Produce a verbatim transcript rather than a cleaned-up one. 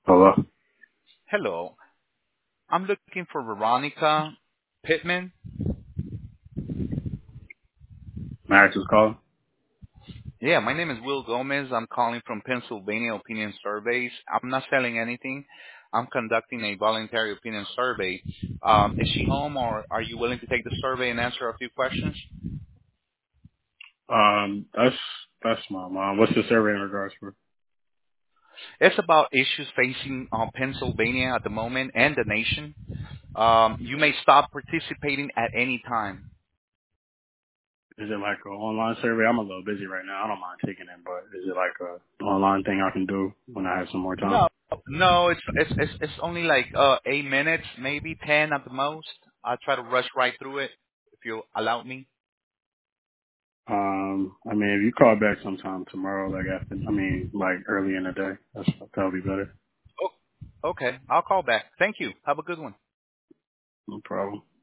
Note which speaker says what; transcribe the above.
Speaker 1: Hello.
Speaker 2: Hello. I'm looking for Veronica Pittman.
Speaker 1: Max is calling.
Speaker 2: Yeah, my name is Will Gomez. I'm calling from Pennsylvania Opinion Surveys. I'm not selling anything. I'm conducting a voluntary opinion survey. Um, is she home, or are you willing to take the survey and answer a few questions?
Speaker 1: Um, that's that's my mom. What's the survey in regards for?
Speaker 2: It's about issues facing uh, Pennsylvania at the moment and the nation. Um, you may stop participating at any time.
Speaker 1: Is it like an online survey? I'm a little busy right now. I don't mind taking it, but is it like a online thing I can do when I have some more time?
Speaker 2: No, no, it's it's it's, it's only like uh, eight minutes, maybe ten at the most. I'll try to rush right through it if you allow me.
Speaker 1: Um, I mean, if you call back sometime tomorrow, like after, I mean, like early in the day, that's that'll be better.
Speaker 2: Oh, okay. I'll call back. Thank you. Have a good one.
Speaker 1: No problem.